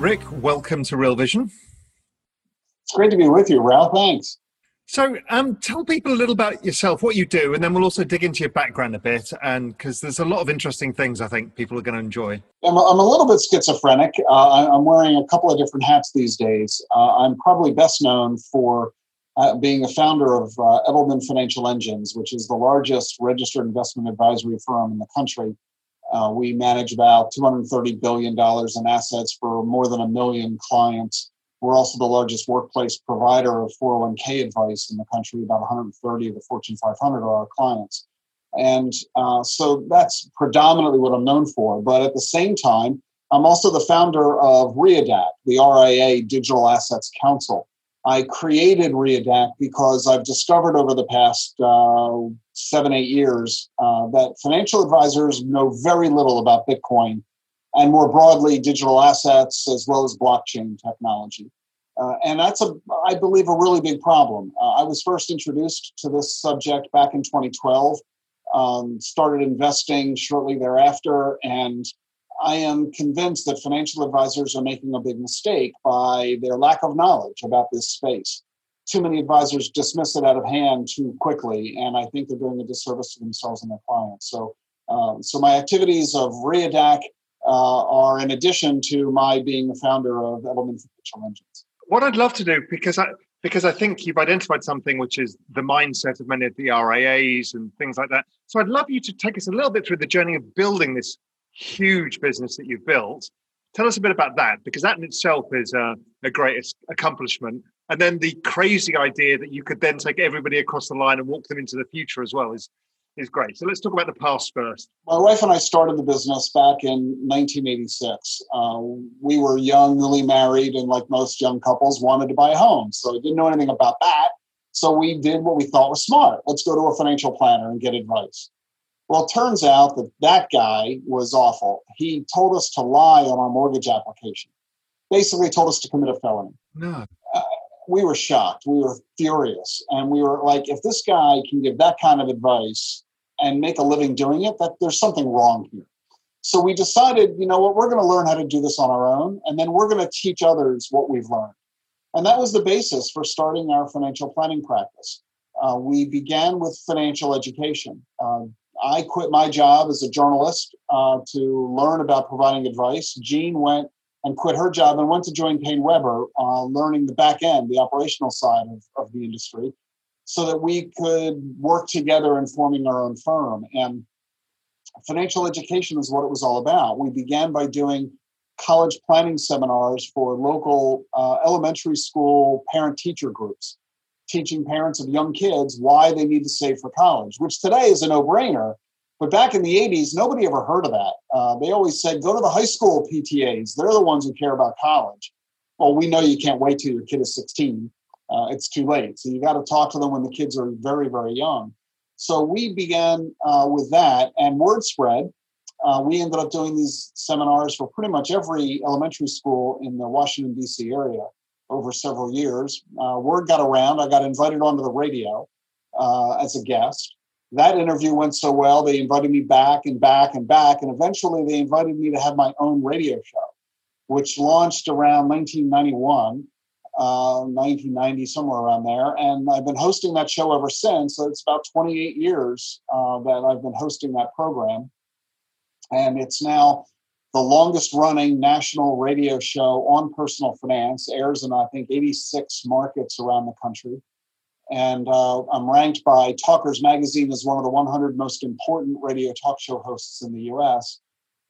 Rick, welcome to Real Vision. It's great to be with you, Ralph. Thanks. So tell people a little about yourself, what you do, and then we'll also dig into your background a bit, and because there's a lot of interesting things I think people are going to enjoy. I'm a little bit schizophrenic. I'm wearing a couple of different hats these days. I'm probably best known for being the founder of Edelman Financial Engines, which is the largest registered investment advisory firm in the country. We manage about $230 billion in assets for more than 1 million clients. We're also the largest workplace provider of 401k advice in the country. About 130 of the Fortune 500 are our clients. And so that's predominantly what I'm known for. But at the same time, I'm also the founder of Readact, the RIA Digital Assets Council. I created Readact because I've discovered over the past 7-8 years that financial advisors know very little about Bitcoin and more broadly digital assets as well as blockchain technology. And that's, I believe, a really big problem. I was first introduced to this subject back in 2012, started investing shortly thereafter, and I am convinced that financial advisors are making a big mistake by their lack of knowledge about this space. Too many advisors dismiss it out of hand too quickly, and I think they're doing a disservice to themselves and their clients. So my activities of Readact are in addition to my being the founder of Edelman Financial Engines. What I'd love to do, because I think you've identified something which is the mindset of many of the RIAs and things like that. So I'd love you to take us a little bit through the journey of building this huge business that you've built. Tell us a bit about that, because that in itself is a great accomplishment. And then the crazy idea that you could then take everybody across the line and walk them into the future as well is great. So let's talk about the past first. My wife and I started the business back in 1986. We were young, newly married, and like most young couples, wanted to buy a home. So we didn't know anything about that. So we did what we thought was smart. Let's go to a financial planner and get advice. Well, it turns out that guy was awful. He told us to lie on our mortgage application. Basically told us to commit a felony. No. We were shocked. We were furious. And we were like, if this guy can give that kind of advice and make a living doing it, that there's something wrong here. So we decided, you know what, we're going to learn how to do this on our own, and then we're going to teach others what we've learned. And that was the basis for starting our financial planning practice. We began with financial education. I quit my job as a journalist to learn about providing advice. Jean went and quit her job and went to join Payne Weber, learning the back end, the operational side of the industry, so that we could work together in forming our own firm. And financial education is what it was all about. We began by doing college planning seminars for local elementary school parent-teacher groups, teaching parents of young kids why they need to save for college, which today is a no-brainer. But back in the 80s, nobody ever heard of that. They always said, go to the high school PTAs. They're the ones who care about college. Well, we know you can't wait till your kid is 16. It's too late. So you got to talk to them when the kids are very, very young. So we began with that, and word spread. We ended up doing these seminars for pretty much every elementary school in the Washington, D.C. area over several years. Word got around. I got invited onto the radio as a guest. That interview went so well, they invited me back and back and back. And eventually they invited me to have my own radio show, which launched around 1991, 1990, somewhere around there. And I've been hosting that show ever since. So it's about 28 years that I've been hosting that program. And it's now the longest running national radio show on personal finance, airs in, I think, 86 markets around the country. And I'm ranked by Talkers Magazine as one of the 100 most important radio talk show hosts in the U.S.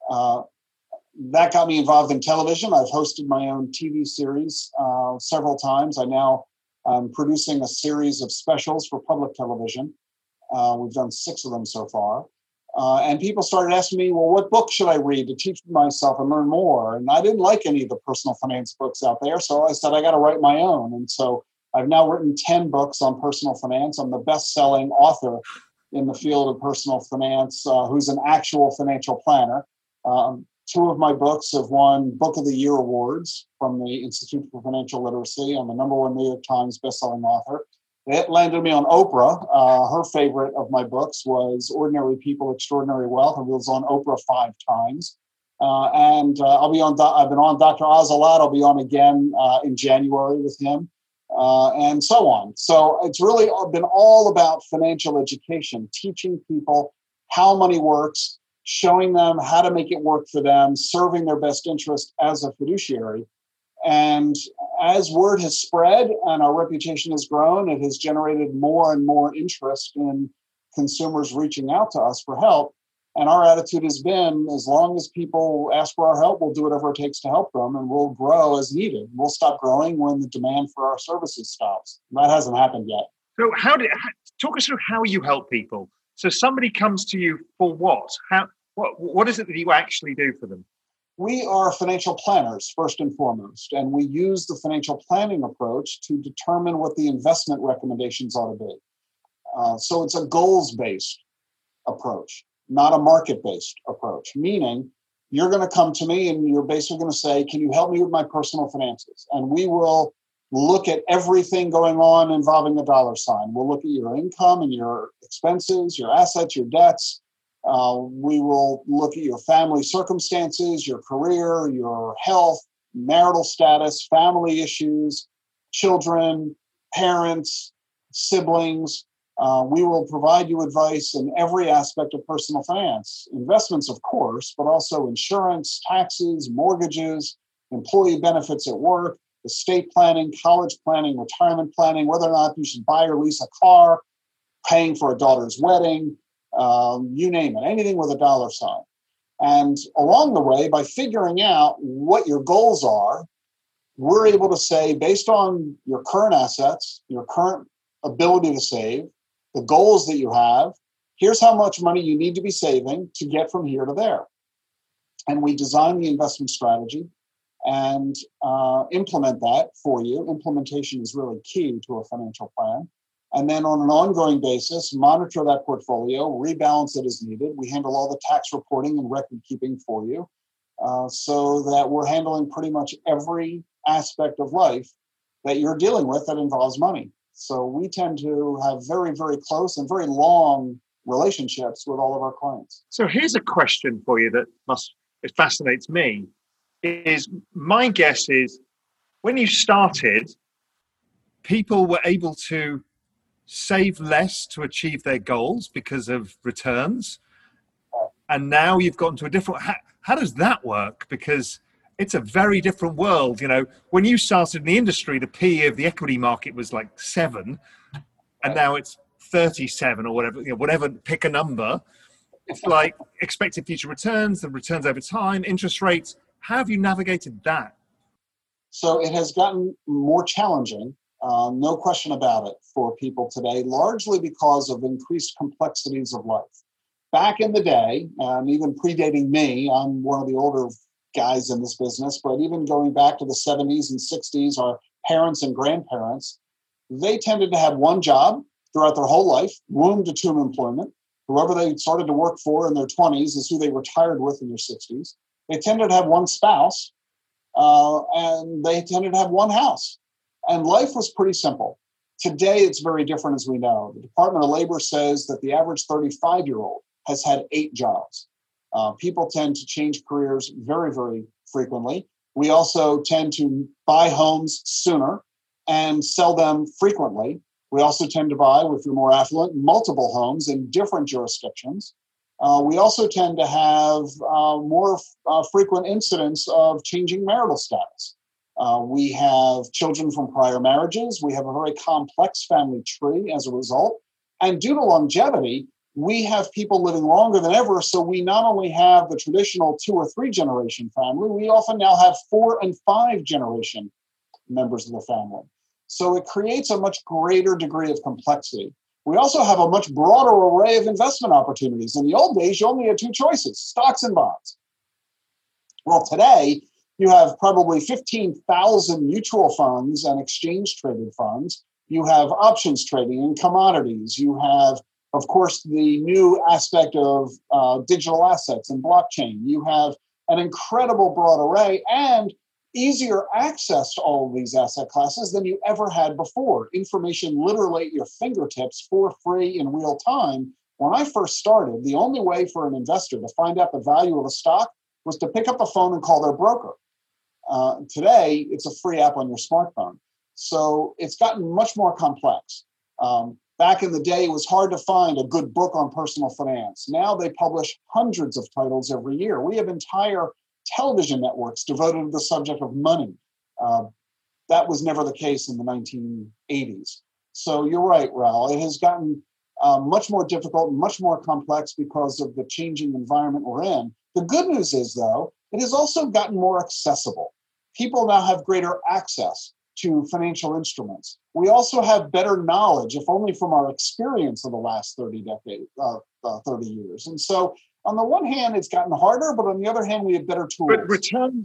That got me involved in television. I've hosted my own TV series several times. I now am producing a series of specials for public television. We've done 6 of them so far. And people started asking me, well, what book should I read to teach myself and learn more? And I didn't like any of the personal finance books out there. So I said, I got to write my own. And so I've now written 10 books on personal finance. I'm the best-selling author in the field of personal finance who's an actual financial planner. 2 of my books have won Book of the Year awards from the Institute for Financial Literacy. I'm the #1 New York Times bestselling author. It landed me on Oprah. Her favorite of my books was Ordinary People, Extraordinary Wealth. It was on Oprah 5 times. And I'll be on. I've been on Dr. Oz a lot. I'll be on again in January with him, and so on. So it's really been all about financial education, teaching people how money works, showing them how to make it work for them, serving their best interest as a fiduciary. And as word has spread and our reputation has grown, it has generated more and more interest in consumers reaching out to us for help. And our attitude has been, as long as people ask for our help, we'll do whatever it takes to help them, and we'll grow as needed. We'll stop growing when the demand for our services stops. That hasn't happened yet. So talk us through how you help people. So somebody comes to you for what? What is it that you actually do for them? We are financial planners, first and foremost, and we use the financial planning approach to determine what the investment recommendations ought to be. So it's a goals-based approach, not a market-based approach, meaning you're going to come to me and you're basically going to say, can you help me with my personal finances? And we will look at everything going on involving the dollar sign. We'll look at your income and your expenses, your assets, your debts. We will look at your family circumstances, your career, your health, marital status, family issues, children, parents, siblings. We will provide you advice in every aspect of personal finance, investments, of course, but also insurance, taxes, mortgages, employee benefits at work, estate planning, college planning, retirement planning, whether or not you should buy or lease a car, paying for a daughter's wedding, you name it, anything with a dollar sign. And along the way, by figuring out what your goals are, we're able to say, based on your current assets, your current ability to save, the goals that you have, here's how much money you need to be saving to get from here to there. And we design the investment strategy and implement that for you. Implementation is really key to a financial plan. And then on an ongoing basis, monitor that portfolio, rebalance it as needed. We handle all the tax reporting and record keeping for you so that we're handling pretty much every aspect of life that you're dealing with that involves money. So we tend to have very, very close and very long relationships with all of our clients. So here's a question for you that it fascinates me. Is my guess is when you started, people were able to save less to achieve their goals because of returns. And now you've gotten to a different, how does that work? Because it's a very different world. You know, when you started in the industry, the PE of the equity market was like 7, and now it's 37 or whatever, whatever, pick a number. It's like expected future returns, the returns over time, interest rates. How have you navigated that? So it has gotten more challenging, no question about it, for people today, largely because of increased complexities of life. Back in the day, even predating me, I'm one of the older guys in this business, but even going back to the 70s and 60s, our parents and grandparents, they tended to have one job throughout their whole life, womb to tomb employment. Whoever they started to work for in their 20s is who they retired with in their 60s. They tended to have one spouse, and they tended to have one house. And life was pretty simple. Today, it's very different, as we know. The Department of Labor says that the average 35-year-old has had 8 jobs. People tend to change careers very, very frequently. We also tend to buy homes sooner and sell them frequently. We also tend to buy, if you're more affluent, multiple homes in different jurisdictions. We also tend to have more frequent incidents of changing marital status. We have children from prior marriages. We have a very complex family tree as a result. And due to longevity, we have people living longer than ever. So we not only have the traditional 2 or 3 generation family, we often now have 4 and 5 generation members of the family. So it creates a much greater degree of complexity. We also have a much broader array of investment opportunities. In the old days, you only had 2 choices, stocks and bonds. Well, today, you have probably 15,000 mutual funds and exchange-traded funds. You have options trading and commodities. You have, of course, the new aspect of digital assets and blockchain. You have an incredible broad array and easier access to all of these asset classes than you ever had before. Information literally at your fingertips for free in real time. When I first started, the only way for an investor to find out the value of a stock was to pick up the phone and call their broker. Today, it's a free app on your smartphone. So it's gotten much more complex. Back in the day, it was hard to find a good book on personal finance. Now they publish hundreds of titles every year. We have entire television networks devoted to the subject of money. That was never the case in the 1980s. So you're right, Raul. It has gotten much more difficult and much more complex because of the changing environment we're in. The good news is, though, it has also gotten more accessible. People now have greater access to financial instruments. We also have better knowledge, if only from our experience of the last 30 years. And so on the one hand, it's gotten harder, but on the other hand, we have better tools. But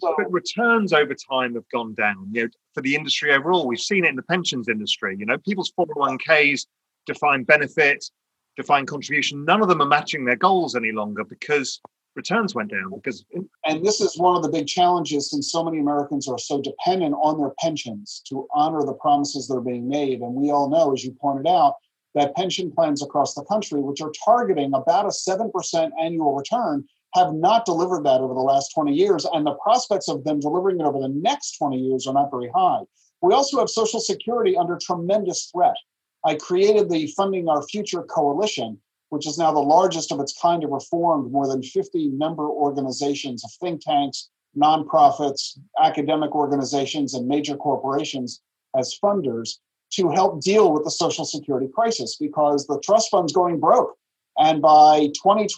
returns over time have gone down. For the industry overall, we've seen it in the pensions industry. People's 401ks, defined benefit, defined contribution, none of them are matching their goals any longer because returns went down. And this is one of the big challenges, since so many Americans are so dependent on their pensions to honor the promises that are being made. And we all know, as you pointed out, that pension plans across the country, which are targeting about a 7% annual return, have not delivered that over the last 20 years. And the prospects of them delivering it over the next 20 years are not very high. We also have Social Security under tremendous threat. I created the Funding Our Future Coalition, which is now the largest of its kind to have formed more than 50 member organizations of think tanks, nonprofits, academic organizations, and major corporations as funders to help deal with the Social Security crisis, because the trust fund's going broke. And by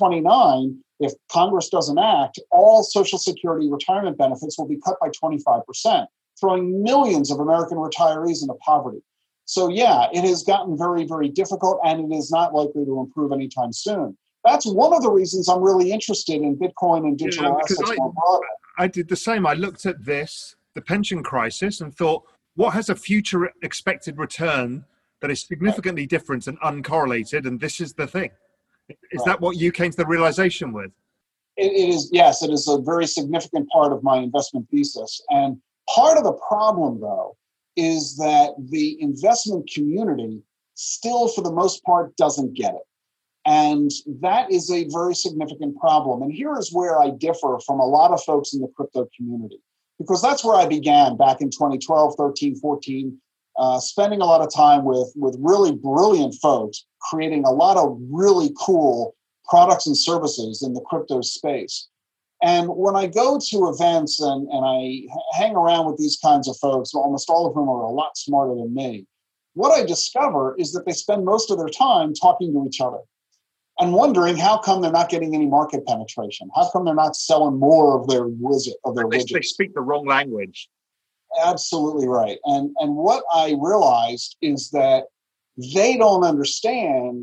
2029, if Congress doesn't act, all Social Security retirement benefits will be cut by 25%, throwing millions of American retirees into poverty. So yeah, it has gotten very, very difficult, and it is not likely to improve anytime soon. That's one of the reasons I'm really interested in Bitcoin and digital assets more broadly. I did the same. I looked at the pension crisis, and thought, what has a future expected return that is significantly different and uncorrelated? And this is the thing. Is that what you came to the realization with? It is, yes, it is a very significant part of my investment thesis. And part of the problem, though, is that the investment community still, for the most part, doesn't get it. And that is a very significant problem. And here is where I differ from a lot of folks in the crypto community, because that's where I began back in 2012, 13, 14, spending a lot of time with really brilliant folks, creating a lot of really cool products and services in the crypto space. And when I go to events and I hang around with these kinds of folks, almost all of whom are a lot smarter than me, what I discover is that they spend most of their time talking to each other and wondering how come they're not getting any market penetration. How come they're not selling more of their widgets? They speak the wrong language. Absolutely right. And what I realized is that they don't understand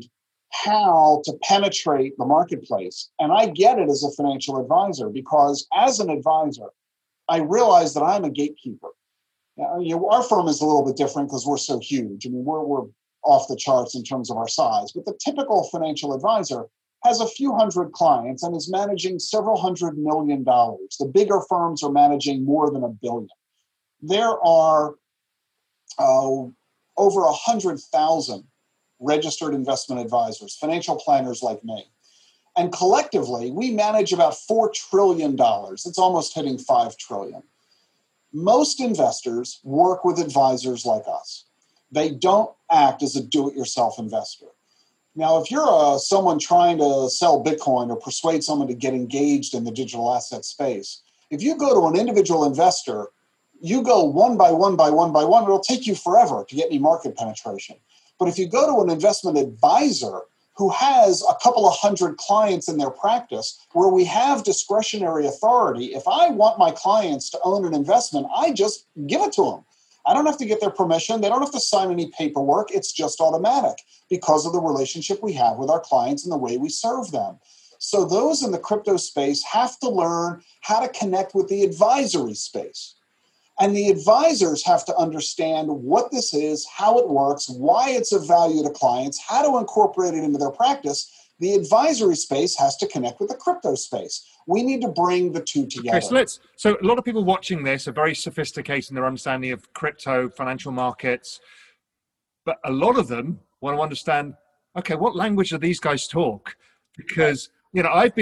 how to penetrate the marketplace. And I get it as a financial advisor, because as an advisor, I realize that I'm a gatekeeper. Our firm is a little bit different because we're so huge. I mean, we're off the charts in terms of our size, but the typical financial advisor has a few hundred clients and is managing several $100 million. The bigger firms are managing more than $1 billion. There are over 100,000 registered investment advisors, financial planners like me. And collectively, we manage about $4 trillion. It's almost hitting $5 trillion. Most investors work with advisors like us. They don't act as a do-it-yourself investor. Now, if you're someone trying to sell Bitcoin or persuade someone to get engaged in the digital asset space, if you go to an individual investor, you go one by one by one by one, it'll take you forever to get any market penetration. But if you go to an investment advisor who has a couple of hundred clients in their practice, where we have discretionary authority, if I want my clients to own an investment, I just give it to them. I don't have to get their permission. They don't have to sign any paperwork. It's just automatic because of the relationship we have with our clients and the way we serve them. So those in the crypto space have to learn how to connect with the advisory space. And the advisors have to understand what this is, how it works, why it's of value to clients, how to incorporate it into their practice. The advisory space has to connect with the crypto space. We need to bring the two together. Okay, so a lot of people watching this are very sophisticated in their understanding of crypto, financial markets, but a lot of them want to understand, okay, what language do these guys talk? Because, I've been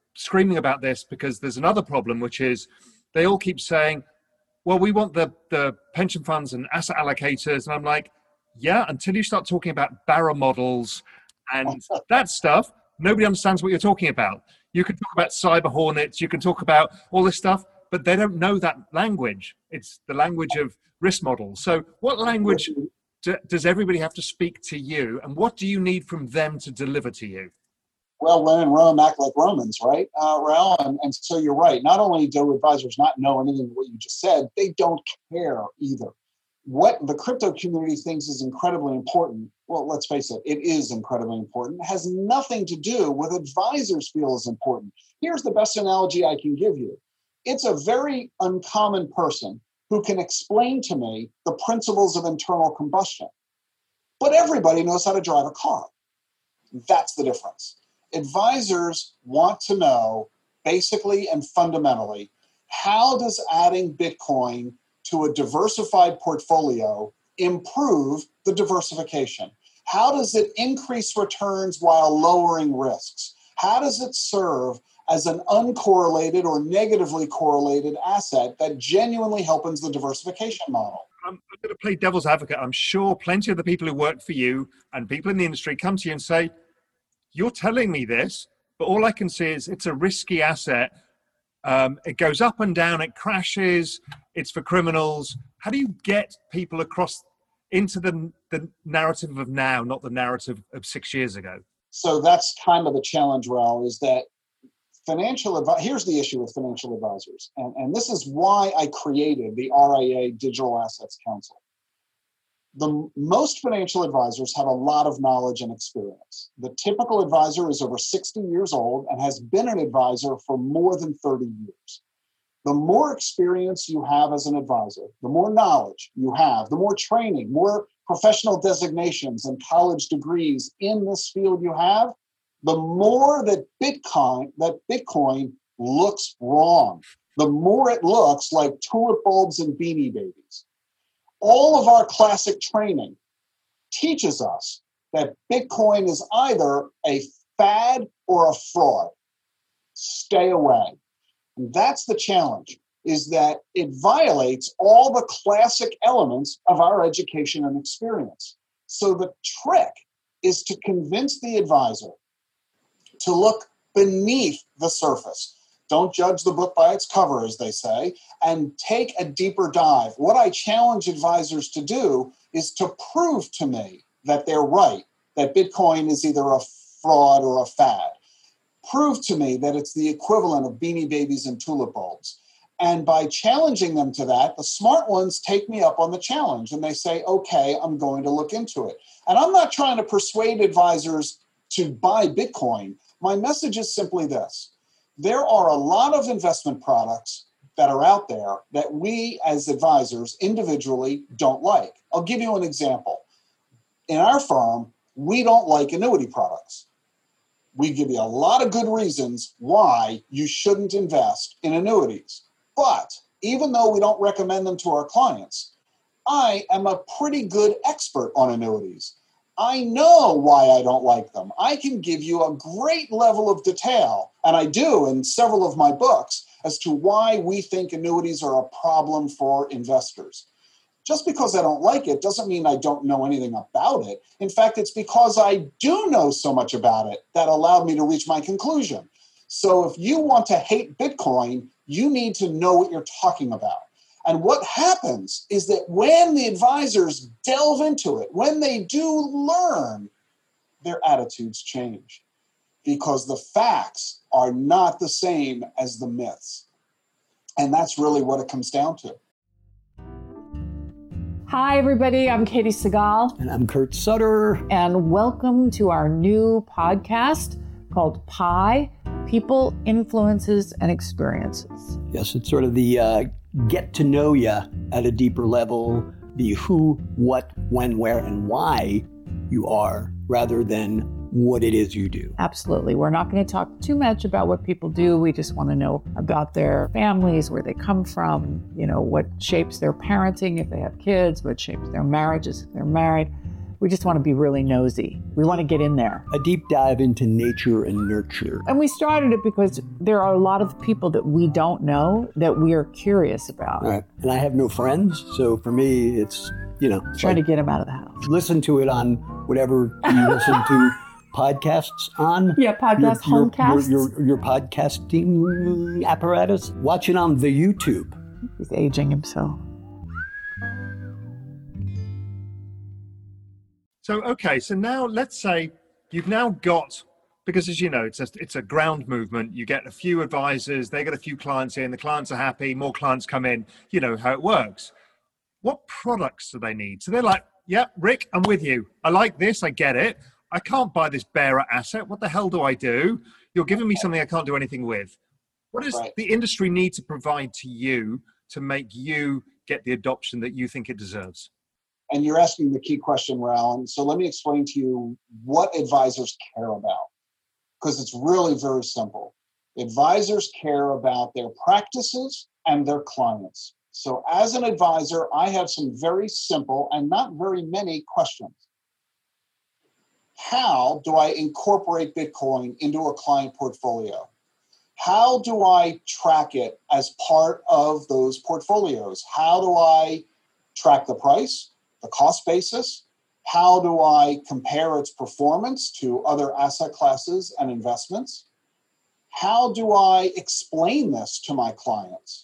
screaming about this because there's another problem, which is they all keep saying, well, we want the pension funds and asset allocators. And I'm like, yeah, until you start talking about Barra models and that stuff, nobody understands what you're talking about. You can talk about cyber hornets, you can talk about all this stuff, but they don't know that language. It's the language of risk models. So what language does everybody have to speak to you, and what do you need from them to deliver to you? Well, when in Rome, act like Romans, right, Raul? And so you're right. Not only do advisors not know anything of what you just said, they don't care either. What the crypto community thinks is incredibly important, well, let's face it, it is incredibly important. It has nothing to do with advisors feel is important. Here's the best analogy I can give you. It's a very uncommon person who can explain to me the principles of internal combustion. But everybody knows how to drive a car. That's the difference. Advisors want to know, basically and fundamentally, how does adding Bitcoin to a diversified portfolio improve the diversification? How does it increase returns while lowering risks? How does it serve as an uncorrelated or negatively correlated asset that genuinely helps the diversification model? I'm going to play devil's advocate. I'm sure plenty of the people who work for you and people in the industry come to you and say, you're telling me this, but all I can see is it's a risky asset. It goes up and down, it crashes, it's for criminals. How do you get people across into the narrative of now, not the narrative of 6 years ago? So that's kind of the challenge, Raul, is that here's the issue with financial advisors. And this is why I created the RIA Digital Assets Council. Most financial advisors have a lot of knowledge and experience. The typical advisor is over 60 years old and has been an advisor for more than 30 years. The more experience you have as an advisor, the more knowledge you have, the more training, more professional designations and college degrees in this field you have, the more that Bitcoin looks wrong, the more it looks like tulip bulbs and beanie babies. All of our classic training teaches us that Bitcoin is either a fad or a fraud. Stay away. And that's the challenge, is that it violates all the classic elements of our education and experience. So the trick is to convince the advisor to look beneath the surface. Don't judge the book by its cover, as they say, and take a deeper dive. What I challenge advisors to do is to prove to me that they're right, that Bitcoin is either a fraud or a fad. Prove to me that it's the equivalent of beanie babies and tulip bulbs. And by challenging them to that, the smart ones take me up on the challenge and they say, okay, I'm going to look into it. And I'm not trying to persuade advisors to buy Bitcoin. My message is simply this. There are a lot of investment products that are out there that we as advisors individually don't like. I'll give you an example. In our firm, we don't like annuity products. We give you a lot of good reasons why you shouldn't invest in annuities. But even though we don't recommend them to our clients, I am a pretty good expert on annuities. I know why I don't like them. I can give you a great level of detail, and I do in several of my books, as to why we think annuities are a problem for investors. Just because I don't like it doesn't mean I don't know anything about it. In fact, it's because I do know so much about it that allowed me to reach my conclusion. So if you want to hate Bitcoin, you need to know what you're talking about. And what happens is that when the advisors delve into it, when they do learn, their attitudes change because the facts are not the same as the myths. And that's really what it comes down to. Hi, everybody. I'm Katie Segal. And I'm Kurt Sutter. And welcome to our new podcast called PI, People, Influences, and Experiences. Yes, it's sort of the get to know you at a deeper level, the who, what, when, where, and why you are, rather than what it is you do. Absolutely. We're not going to talk too much about what people do. We just want to know about their families, where they come from, what shapes their parenting if they have kids, what shapes their marriages if they're married. We just want to be really nosy. We want to get in there. A deep dive into nature and nurture. And we started it because there are a lot of people that we don't know that we are curious about. All right. And I have no friends, so for me, it's, Try to get them out of the house. Listen to it on whatever you listen to podcasts on. Yeah, podcast, homecasts. Your podcasting apparatus. Watch it on the YouTube. He's aging himself. So, okay, so now let's say you've now got, because as you know, it's a ground movement. You get a few advisors, they get a few clients in, the clients are happy, more clients come in, you know how it works. What products do they need? So they're like, yeah, Rick, I'm with you. I like this, I get it. I can't buy this bearer asset. What the hell do I do? You're giving me something I can't do anything with. What does the industry need to provide to you to make you get the adoption that you think it deserves? And you're asking the key question, Alan. So let me explain to you what advisors care about, because it's really very simple. Advisors care about their practices and their clients. So as an advisor, I have some very simple and not very many questions. How do I incorporate Bitcoin into a client portfolio? How do I track it as part of those portfolios? How do I track the price, the cost basis? How do I compare its performance to other asset classes and investments? How do I explain this to my clients?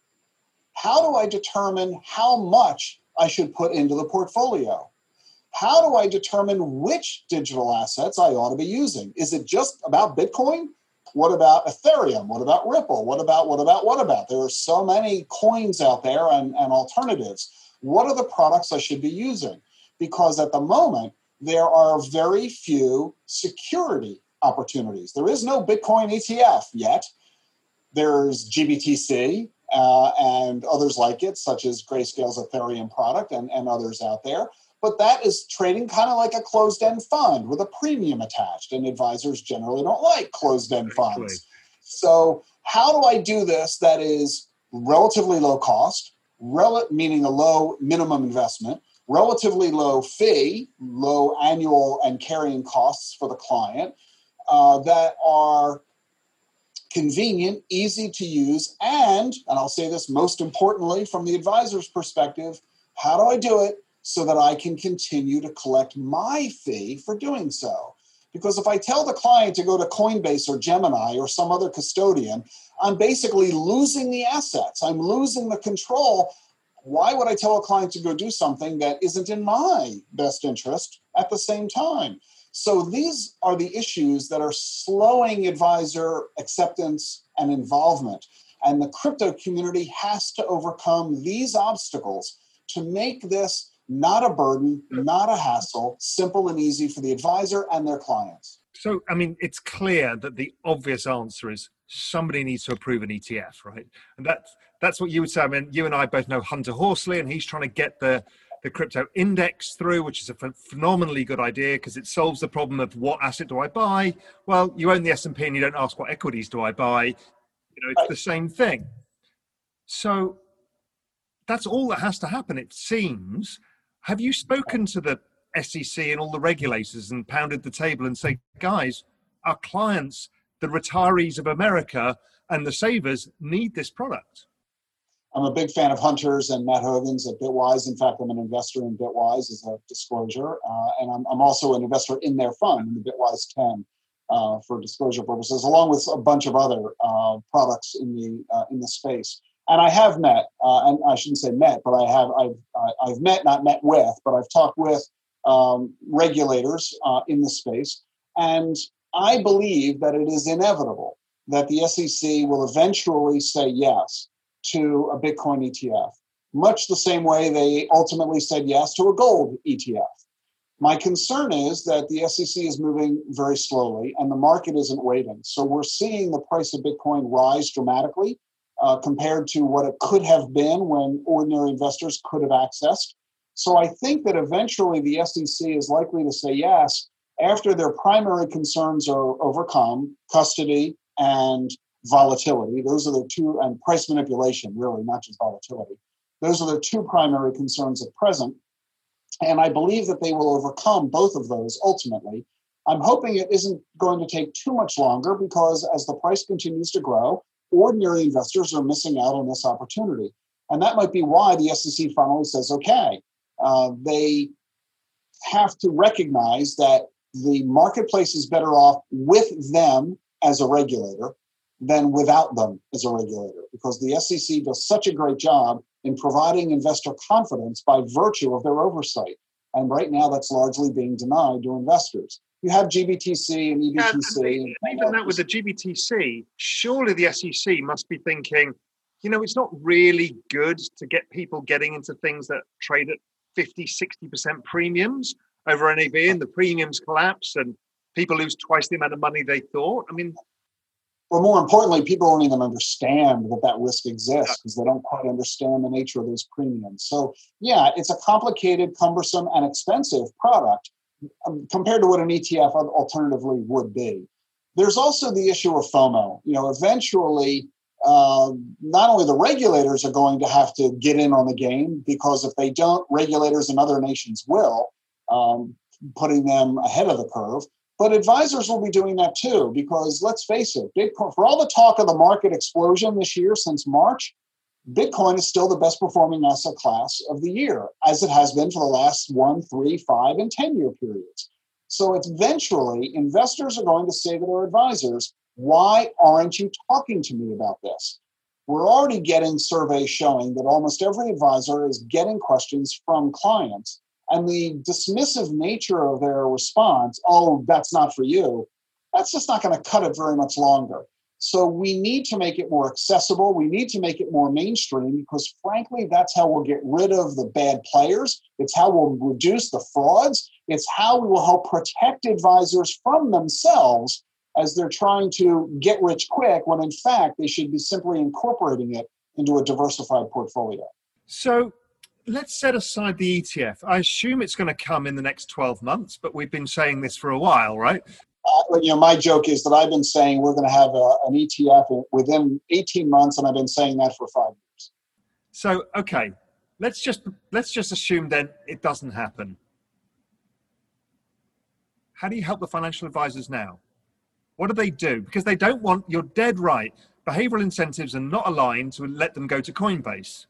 How do I determine how much I should put into the portfolio? How do I determine which digital assets I ought to be using? Is it just about Bitcoin? What about Ethereum? What about Ripple? What about? There are so many coins out there and alternatives. What are the products I should be using? Because at the moment, there are very few security opportunities. There is no Bitcoin ETF yet. There's GBTC and others like it, such as Grayscale's Ethereum product and others out there. But that is trading kind of like a closed-end fund with a premium attached, and advisors generally don't like closed-end funds. So how do I do this that is relatively low cost, meaning a low minimum investment, relatively low fee, low annual and carrying costs for the client, that are convenient, easy to use, and I'll say this most importantly from the advisor's perspective, how do I do it so that I can continue to collect my fee for doing so? Because if I tell the client to go to Coinbase or Gemini or some other custodian, I'm basically losing the assets. I'm losing the control. Why would I tell a client to go do something that isn't in my best interest at the same time? So these are the issues that are slowing advisor acceptance and involvement. And the crypto community has to overcome these obstacles to make this not a burden, not a hassle, simple and easy for the advisor and their clients. So, I mean, it's clear that the obvious answer is somebody needs to approve an ETF, right? And that's what you would say. I mean, you and I both know Hunter Horsley, and he's trying to get the crypto index through, which is a phenomenally good idea because it solves the problem of what asset do I buy? Well, you own the S&P and you don't ask what equities do I buy. You know, it's the same thing. So that's all that has to happen, it seems. Have you spoken to the SEC and all the regulators and pounded the table and say, guys, our clients, the retirees of America and the savers need this product? I'm a big fan of Hunter's and Matt Hogan's at Bitwise. In fact, I'm an investor in Bitwise as a disclosure. And I'm also an investor in their fund, in the Bitwise 10, for disclosure purposes, along with a bunch of other products in the space. And I have met, and I shouldn't say met, but I've met, not met with, but I've talked with regulators in the space. And I believe that it is inevitable that the SEC will eventually say yes to a Bitcoin ETF, much the same way they ultimately said yes to a gold ETF. My concern is that the SEC is moving very slowly and the market isn't waiting. So we're seeing the price of Bitcoin rise dramatically compared to what it could have been when ordinary investors could have accessed. So I think that eventually the SEC is likely to say yes after their primary concerns are overcome, custody and volatility. Those are the two, and price manipulation, really, not just volatility. Those are the two primary concerns at present. And I believe that they will overcome both of those ultimately. I'm hoping it isn't going to take too much longer because as the price continues to grow, ordinary investors are missing out on this opportunity. And that might be why the SEC finally says, okay, they have to recognize that the marketplace is better off with them as a regulator than without them as a regulator, because the SEC does such a great job in providing investor confidence by virtue of their oversight. And right now, that's largely being denied to investors. You have GBTC and EBTC. And even that with the GBTC, surely the SEC must be thinking, it's not really good to get people getting into things that trade at 50, 60% premiums over NAV, and the premiums collapse and people lose twice the amount of money they thought. Well, more importantly, people don't even understand that risk exists because they don't quite understand the nature of those premiums. So, yeah, it's a complicated, cumbersome, and expensive product compared to what an ETF alternatively would be. There's also the issue of FOMO. Eventually, not only the regulators are going to have to get in on the game, because if they don't, regulators in other nations will, putting them ahead of the curve. But advisors will be doing that too, because let's face it, Bitcoin, for all the talk of the market explosion this year since March, Bitcoin is still the best performing asset class of the year, as it has been for the last 1, 3, 5, and 10-year periods. So it's eventually investors are going to say to their advisors, why aren't you talking to me about this? We're already getting surveys showing that almost every advisor is getting questions from clients. And the dismissive nature of their response, oh, that's not for you, that's just not going to cut it very much longer. So we need to make it more accessible. We need to make it more mainstream because, frankly, that's how we'll get rid of the bad players. It's how we'll reduce the frauds. It's how we will help protect advisors from themselves as they're trying to get rich quick when, in fact, they should be simply incorporating it into a diversified portfolio. So let's set aside the ETF. I assume it's going to come in the next 12 months, but we've been saying this for a while, right? My joke is that I've been saying we're going to have an ETF within 18 months, and I've been saying that for 5 years. So, okay, let's just assume then it doesn't happen. How do you help the financial advisors now? What do they do? Because they don't want, you're dead right, behavioral incentives are not aligned to let them go to Coinbase.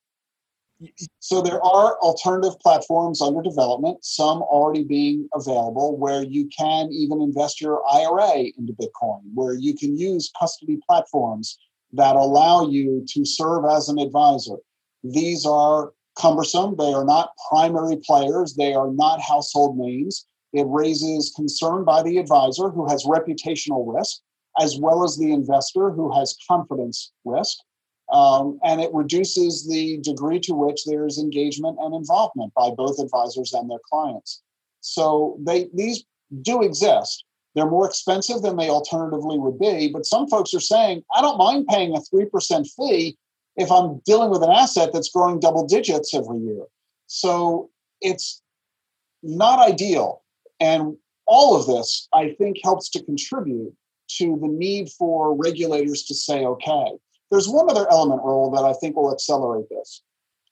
So there are alternative platforms under development, some already being available, where you can even invest your IRA into Bitcoin, where you can use custody platforms that allow you to serve as an advisor. These are cumbersome. They are not primary players. They are not household names. It raises concern by the advisor who has reputational risk, as well as the investor who has confidence risk. And it reduces the degree to which there is engagement and involvement by both advisors and their clients. So these do exist. They're more expensive than they alternatively would be, but some folks are saying, I don't mind paying a 3% fee if I'm dealing with an asset that's growing double digits every year. So it's not ideal. And all of this, I think, helps to contribute to the need for regulators to say, okay. There's one other element, Raul, that I think will accelerate this.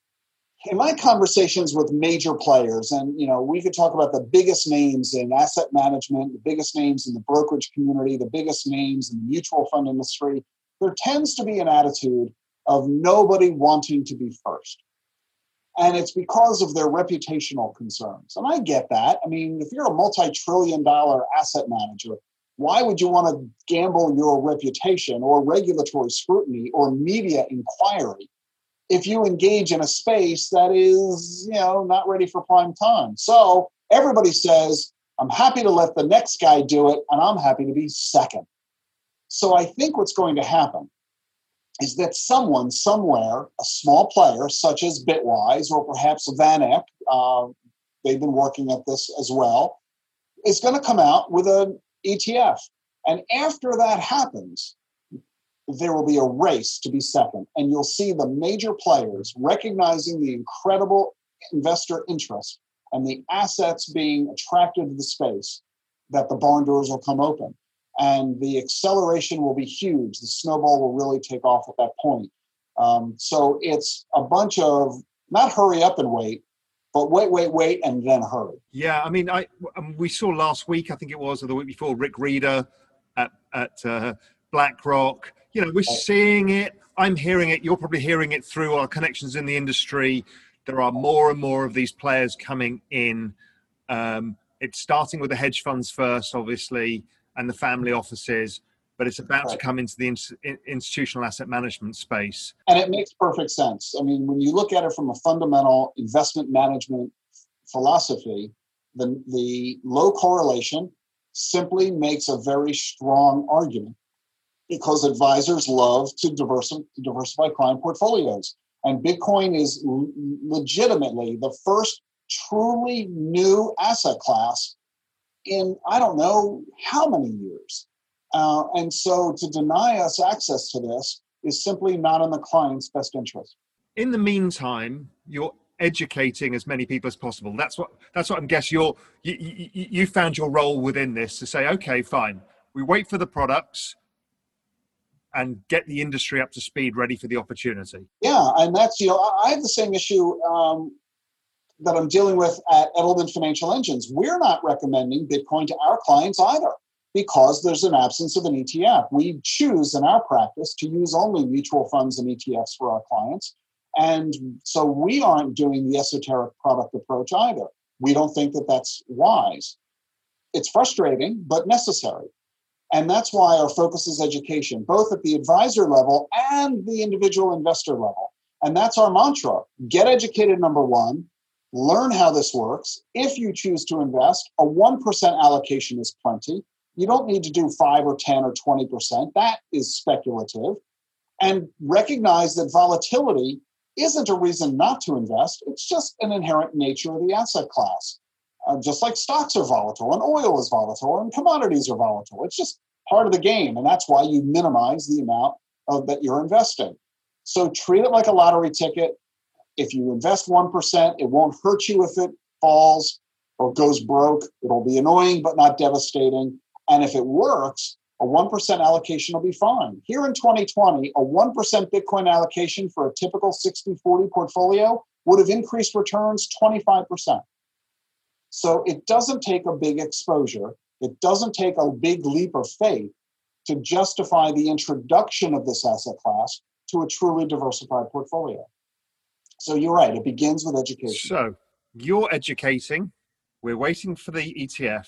In my conversations with major players, and we could talk about the biggest names in asset management, the biggest names in the brokerage community, the biggest names in the mutual fund industry, there tends to be an attitude of nobody wanting to be first. And it's because of their reputational concerns. And I get that. I mean, if you're a multi-trillion-dollar asset manager, why would you want to gamble your reputation or regulatory scrutiny or media inquiry if you engage in a space that is, not ready for prime time? So everybody says, I'm happy to let the next guy do it, and I'm happy to be second. So I think what's going to happen is that someone somewhere, a small player such as Bitwise or perhaps VanEck, they've been working at this as well, is going to come out with an ETF. And after that happens, there will be a race to be second. And you'll see the major players recognizing the incredible investor interest and the assets being attracted to the space, that the barn doors will come open. And the acceleration will be huge. The snowball will really take off at that point. So it's a bunch of, not hurry up and wait, But wait, and then hurry. Yeah, I mean, we saw last week, I think it was, or the week before, Rick Reeder at BlackRock. You know, we're seeing it. I'm hearing it. You're probably hearing it through our connections in the industry. There are more and more of these players coming in. It's starting with the hedge funds first, obviously, and the family offices, but it's about to come into the institutional asset management space. And it makes perfect sense. I mean, when you look at it from a fundamental investment management philosophy, the low correlation simply makes a very strong argument, because advisors love to diversify client portfolios. And Bitcoin is legitimately the first truly new asset class in, I don't know how many years. And so to deny us access to this is simply not in the client's best interest. In the meantime, you're educating as many people as possible. That's what I'm guessing. You found your role within this to say, okay, fine, we wait for the products and get the industry up to speed, ready for the opportunity. Yeah, and that's, I have the same issue that I'm dealing with at Edelman Financial Engines. We're not recommending Bitcoin to our clients either, because there's an absence of an ETF. We choose in our practice to use only mutual funds and ETFs for our clients. And so we aren't doing the esoteric product approach either. We don't think that that's wise. It's frustrating, but necessary. And that's why our focus is education, both at the advisor level and the individual investor level. And that's our mantra. Get educated, number one. Learn how this works. If you choose to invest, a 1% allocation is plenty. You don't need to do 5 or 10 or 20%. That is speculative. And recognize that volatility isn't a reason not to invest. It's just an inherent nature of the asset class. Just like stocks are volatile and oil is volatile and commodities are volatile. It's just part of the game. And that's why you minimize the amount that you're investing. So treat it like a lottery ticket. If you invest 1%, it won't hurt you if it falls or goes broke. It'll be annoying, but not devastating. And if it works, a 1% allocation will be fine. Here in 2020, a 1% Bitcoin allocation for a typical 60-40 portfolio would have increased returns 25%. So it doesn't take a big exposure. It doesn't take a big leap of faith to justify the introduction of this asset class to a truly diversified portfolio. So you're right. It begins with education. So you're educating. We're waiting for the ETF.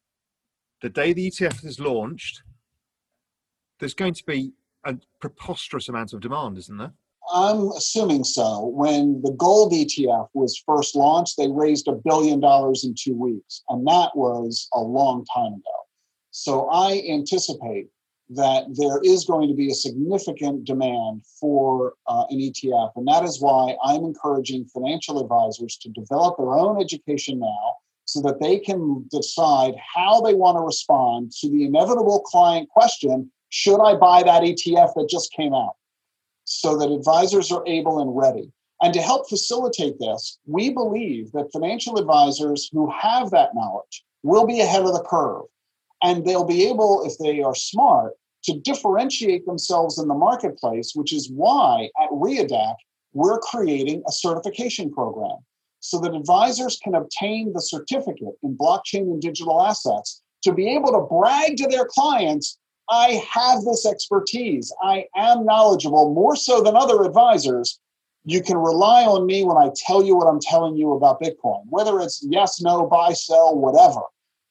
The day the ETF is launched, there's going to be a preposterous amount of demand, isn't there? I'm assuming so. When the gold ETF was first launched, they raised $1 billion in 2 weeks, and that was a long time ago. So I anticipate that there is going to be a significant demand for an ETF, and that is why I'm encouraging financial advisors to develop their own education now so that they can decide how they want to respond to the inevitable client question, should I buy that ETF that just came out? So that advisors are able and ready. And to help facilitate this, we believe that financial advisors who have that knowledge will be ahead of the curve. And they'll be able, if they are smart, to differentiate themselves in the marketplace, which is why at Readac, we're creating a certification program so that advisors can obtain the certificate in blockchain and digital assets to be able to brag to their clients, I have this expertise. I am knowledgeable more so than other advisors. You can rely on me when I tell you what I'm telling you about Bitcoin, whether it's yes, no, buy, sell, whatever.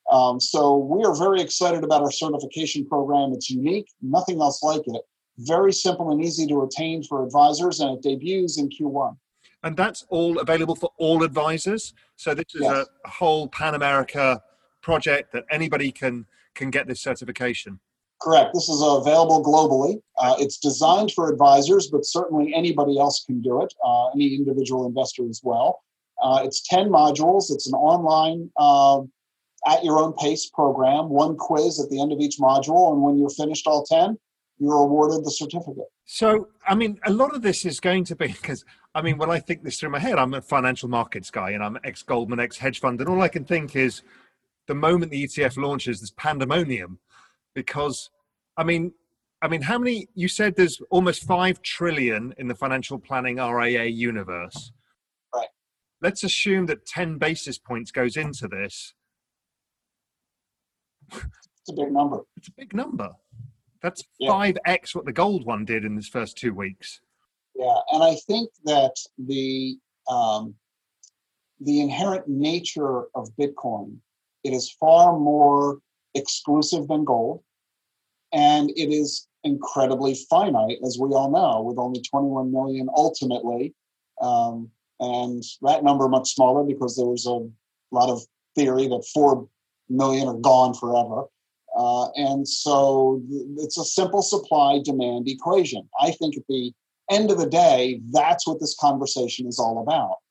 So we are very excited about our certification program. It's unique, nothing else like it. Very simple and easy to attain for advisors, and it debuts in Q1. And that's all available for all advisors? So this is a whole Pan-America project that anybody can get this certification? Correct. This is available globally. It's designed for advisors, but certainly anybody else can do it, any individual investor as well. It's 10 modules. It's an online, at your own pace program, one quiz at the end of each module. And when you're finished all 10, you're awarded the certificate. So, I mean, a lot of this is going to be, because, I mean, when I think this through my head, I'm a financial markets guy and I'm ex-Goldman, ex-hedge fund. And all I can think is the moment the ETF launches, there's pandemonium. Because, I mean, how many, you said there's almost 5 trillion in the financial planning RIA universe. Right. let's assume that 10 basis points goes into this. It's a big number. It's a big number. That's 5x what the gold one did in this first 2 weeks. Yeah, and I think that the inherent nature of Bitcoin, it is far more exclusive than gold, and it is incredibly finite, as we all know, with only 21 million ultimately, and that number much smaller because there's a lot of theory that 4 million are gone forever. And so it's a simple supply-demand equation. I think at the end of the day, that's what this conversation is all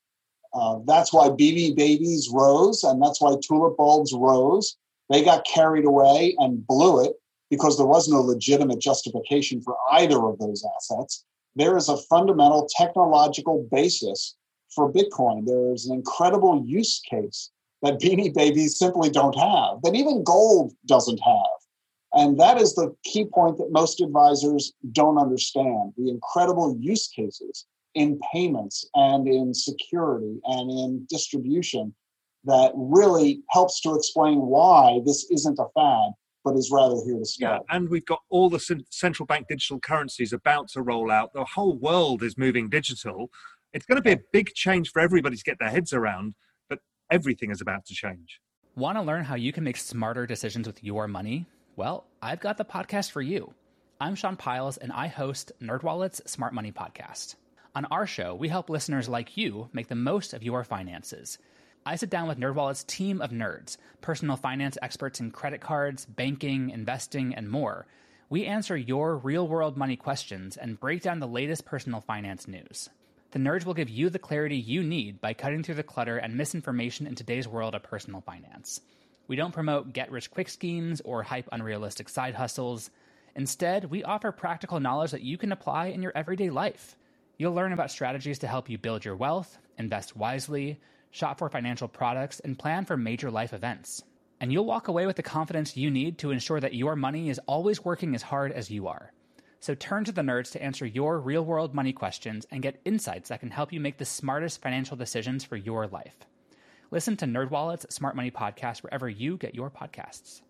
about. That's why BB babies rose, and that's why tulip bulbs rose. They got carried away and blew it because there was no legitimate justification for either of those assets. There is a fundamental technological basis for Bitcoin. There is an incredible use case that Beanie Babies simply don't have, that even gold doesn't have. And that is the key point that most advisors don't understand, the incredible use cases in payments and in security and in distribution that really helps to explain why this isn't a fad, but is rather here to stay. Yeah, and we've got all the central bank digital currencies about to roll out. The whole world is moving digital. It's going to be a big change for everybody to get their heads around, but everything is about to change. Want to learn how you can make smarter decisions with your money? Well, I've got the podcast for you. I'm Sean Piles, and I host NerdWallet's Smart Money Podcast. On our show, we help listeners like you make the most of your finances. I sit down with NerdWallet's team of nerds, personal finance experts in credit cards, banking, investing, and more. We answer your real-world money questions and break down the latest personal finance news. The nerds will give you the clarity you need by cutting through the clutter and misinformation in today's world of personal finance. We don't promote get-rich-quick schemes or hype unrealistic side hustles. Instead, we offer practical knowledge that you can apply in your everyday life. You'll learn about strategies to help you build your wealth, invest wisely, shop for financial products, and plan for major life events. And you'll walk away with the confidence you need to ensure that your money is always working as hard as you are. So turn to the nerds to answer your real-world money questions and get insights that can help you make the smartest financial decisions for your life. Listen to NerdWallet's Smart Money Podcast wherever you get your podcasts.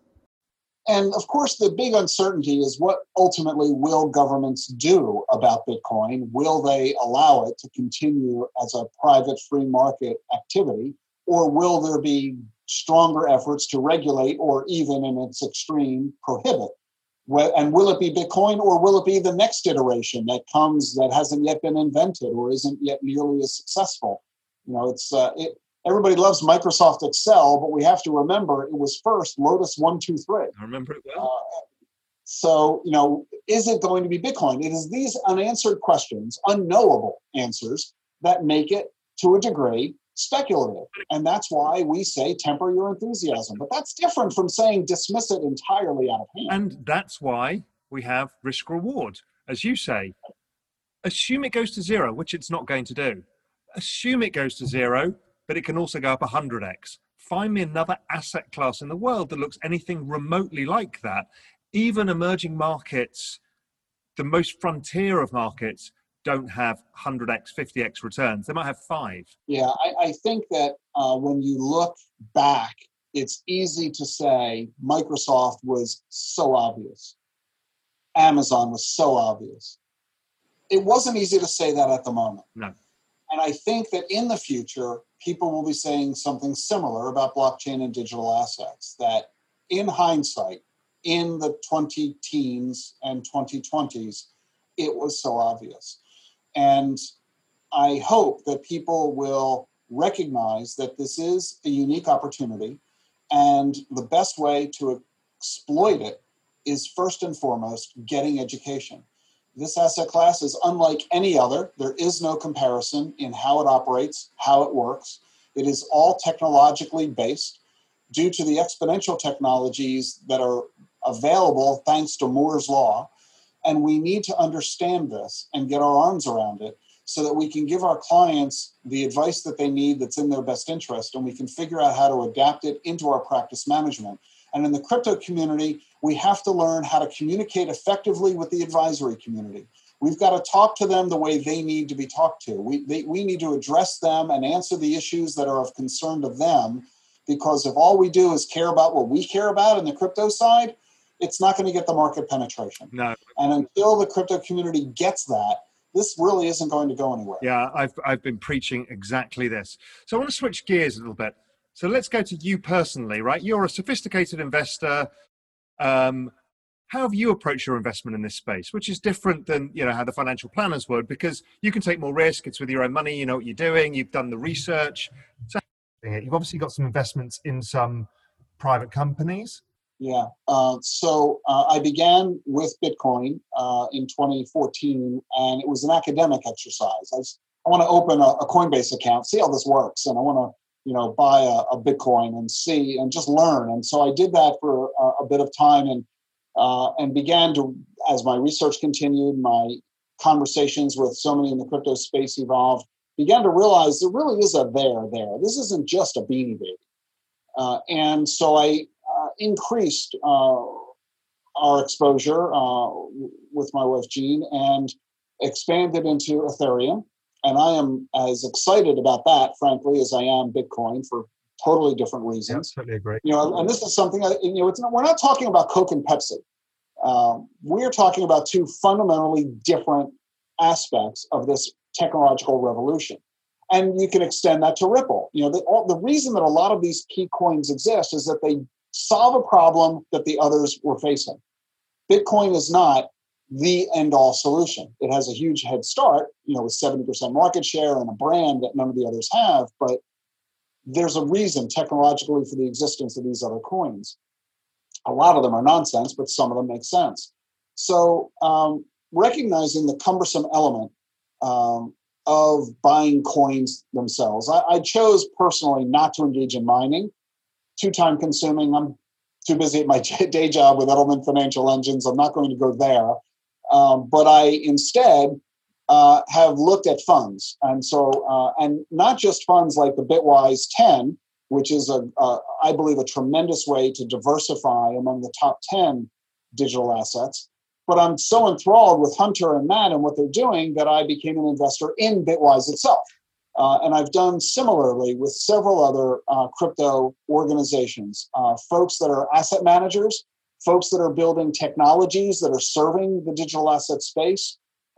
And of course, the big uncertainty is what ultimately will governments do about Bitcoin? Will they allow it to continue as a private free market activity? Or will there be stronger efforts to regulate or even in its extreme prohibit? And will it be Bitcoin or will it be the next iteration that comes that hasn't yet been invented or isn't yet nearly as successful? You know, everybody loves Microsoft Excel, but we have to remember it was first Lotus 1-2-3. I remember it well. So, you know, is it going to be Bitcoin? It is these unanswered questions, unknowable answers, that make it, to a degree, speculative. And that's why we say temper your enthusiasm. But that's different from saying dismiss it entirely out of hand. And that's why we have risk reward. As you say, assume it goes to zero, which it's not going to do. Assume it goes to zero, but it can also go up 100x. Find me another asset class in the world that looks anything remotely like that. Even emerging markets, the most frontier of markets, don't have 100x, 50x returns. They might have 5. Yeah, I think that when you look back, it's easy to say Microsoft was so obvious. Amazon was so obvious. It wasn't easy to say that at the moment. No. And I think that in the future, people will be saying something similar about blockchain and digital assets, that in hindsight, in the 2010s and 2020s, it was so obvious. And I hope that people will recognize that this is a unique opportunity, and the best way to exploit it is first and foremost getting education. This asset class is unlike any other. There is no comparison in how it operates, how it works. It is all technologically based due to the exponential technologies that are available thanks to Moore's Law. And we need to understand this and get our arms around it so that we can give our clients the advice that they need that's in their best interest, and we can figure out how to adapt it into our practice management. And in the crypto community, we have to learn how to communicate effectively with the advisory community. We've got to talk to them the way they need to be talked to. We need to address them and answer the issues that are of concern to them, because if all we do is care about what we care about in the crypto side, it's not going to get the market penetration. No. And until the crypto community gets that, this really isn't going to go anywhere. Yeah, I've been preaching exactly this. So I want to switch gears a little bit. So let's go to you personally, right? You're a sophisticated investor. How have you approached your investment in this space, which is different than, how the financial planners would, because you can take more risk. It's with your own money. You know what you're doing. You've done the research. So you've obviously got some investments in some private companies. Yeah. So I began with Bitcoin in 2014, and it was an academic exercise. I want to open a Coinbase account, see how this works, and I want to, buy a Bitcoin and see and just learn. And so I did that for a bit of time, and began to, as my research continued, my conversations with so many in the crypto space evolved, began to realize there really is a there. This isn't just a Beanie Baby. And so I increased our exposure with my wife, Jean, and expanded into Ethereum. And I am as excited about that, frankly, as I am Bitcoin for totally different reasons. Yeah, totally agree. And this is something, we're not talking about Coke and Pepsi. We're talking about two fundamentally different aspects of this technological revolution. And you can extend that to Ripple. The reason that a lot of these key coins exist is that they solve a problem that the others were facing. Bitcoin is not the end-all solution. It has a huge head start, with 70% market share and a brand that none of the others have, but there's a reason technologically for the existence of these other coins. A lot of them are nonsense, but some of them make sense. So recognizing the cumbersome element of buying coins themselves, I chose personally not to engage in mining. Too time consuming. I'm too busy at my day job with Edelman Financial Engines. I'm not going to go there. But I instead have looked at funds. And so, and not just funds like the Bitwise 10, which is I believe a tremendous way to diversify among the top 10 digital assets. But I'm so enthralled with Hunter and Matt and what they're doing that I became an investor in Bitwise itself. And I've done similarly with several other crypto organizations, folks that are asset managers, folks that are building technologies that are serving the digital asset space,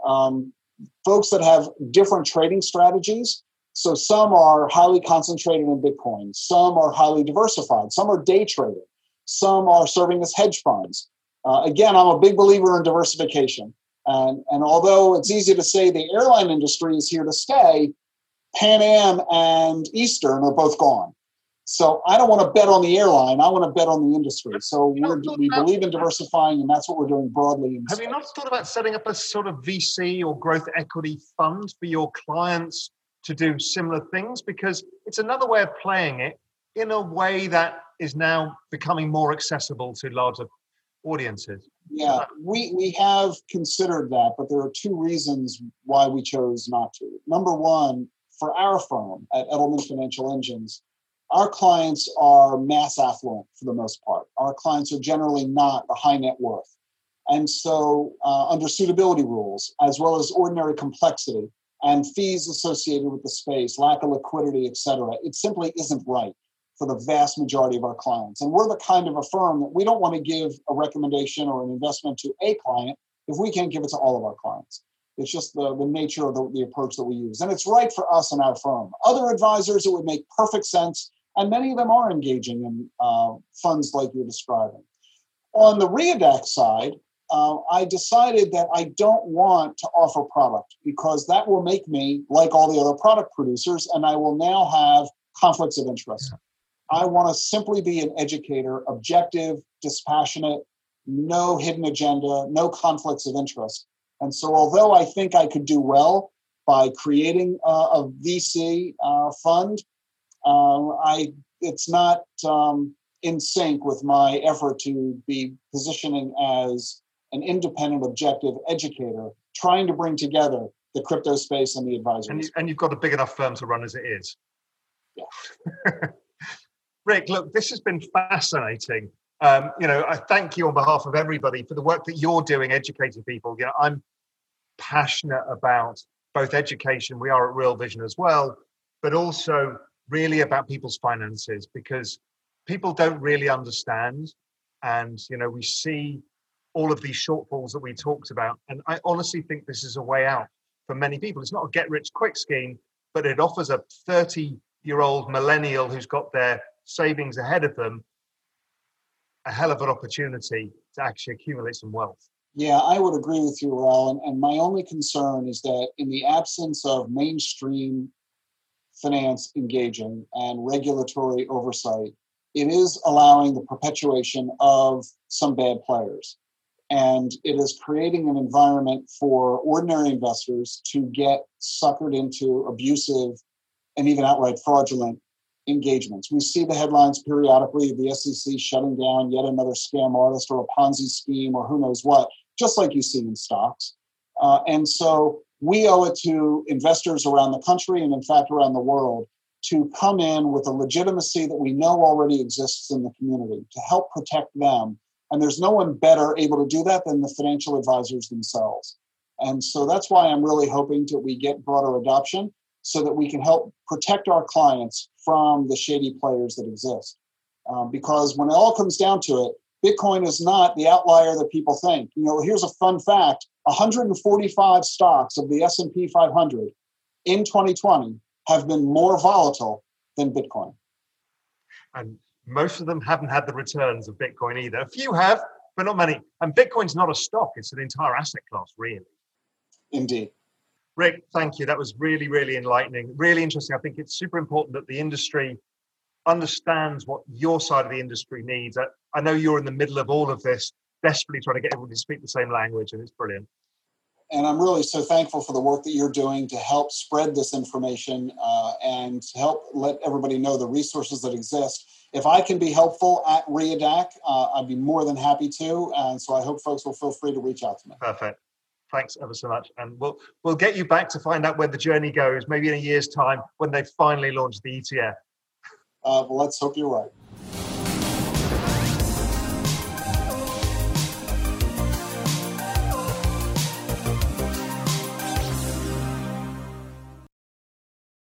folks that have different trading strategies. So some are highly concentrated in Bitcoin, some are highly diversified, some are day trading, some are serving as hedge funds. Again, I'm a big believer in diversification. And although it's easy to say the airline industry is here to stay, Pan Am and Eastern are both gone. So I don't want to bet on the airline. I want to bet on the industry. So we believe in diversifying, and that's what we're doing broadly. Have you not thought about setting up a sort of VC or growth equity fund for your clients to do similar things? Because it's another way of playing it in a way that is now becoming more accessible to larger audiences. Yeah, we have considered that, but there are two reasons why we chose not to. Number one, for our firm at Edelman Financial Engines, our clients are mass affluent for the most part. Our clients are generally not the high net worth. And so under suitability rules, as well as ordinary complexity and fees associated with the space, lack of liquidity, et cetera, it simply isn't right for the vast majority of our clients. And we're the kind of a firm that we don't want to give a recommendation or an investment to a client if we can't give it to all of our clients. It's just the nature of the approach that we use. And it's right for us and our firm. Other advisors, it would make perfect sense. And many of them are engaging in funds like you're describing. On the Readact side, I decided that I don't want to offer product because that will make me like all the other product producers, and I will now have conflicts of interest. I want to simply be an educator, objective, dispassionate, no hidden agenda, no conflicts of interest. And so although I think I could do well by creating a VC fund, it's not in sync with my effort to be positioning as an independent, objective educator, trying to bring together the crypto space and the advisory. And you've got a big enough firm to run as it is. Yeah. Rick, look, this has been fascinating. I thank you on behalf of everybody for the work that you're doing, educating people. I'm passionate about both education, we are at Real Vision as well, but also really about people's finances, because people don't really understand. And, we see all of these shortfalls that we talked about. And I honestly think this is a way out for many people. It's not a get-rich-quick scheme, but it offers a 30-year-old millennial who's got their savings ahead of them a hell of an opportunity to actually accumulate some wealth. Yeah, I would agree with you, Raul. And my only concern is that in the absence of mainstream finance engaging and regulatory oversight, it is allowing the perpetuation of some bad players. And it is creating an environment for ordinary investors to get suckered into abusive and even outright fraudulent engagements. We see the headlines periodically of the SEC shutting down yet another scam artist or a Ponzi scheme or who knows what, just like you see in stocks. And so we owe it to investors around the country and, in fact, around the world to come in with a legitimacy that we know already exists in the community to help protect them. And there's no one better able to do that than the financial advisors themselves. And so that's why I'm really hoping that we get broader adoption so that we can help protect our clients from the shady players that exist. Because when it all comes down to it, Bitcoin is not the outlier that people think. Here's a fun fact. 145 stocks of the S&P 500 in 2020 have been more volatile than Bitcoin. And most of them haven't had the returns of Bitcoin either. A few have, but not many. And Bitcoin's not a stock. It's an entire asset class, really. Indeed. Rick, thank you. That was really, really enlightening, really interesting. I think it's super important that the industry understands what your side of the industry needs. I know you're in the middle of all of this, desperately trying to get everybody to speak the same language, and it's brilliant. And I'm really so thankful for the work that you're doing to help spread this information and to help let everybody know the resources that exist. If I can be helpful at READAC, I'd be more than happy to. And so I hope folks will feel free to reach out to me. Perfect. Thanks ever so much. And we'll get you back to find out where the journey goes, maybe in a year's time when they finally launch the ETF. Well, let's hope you're right.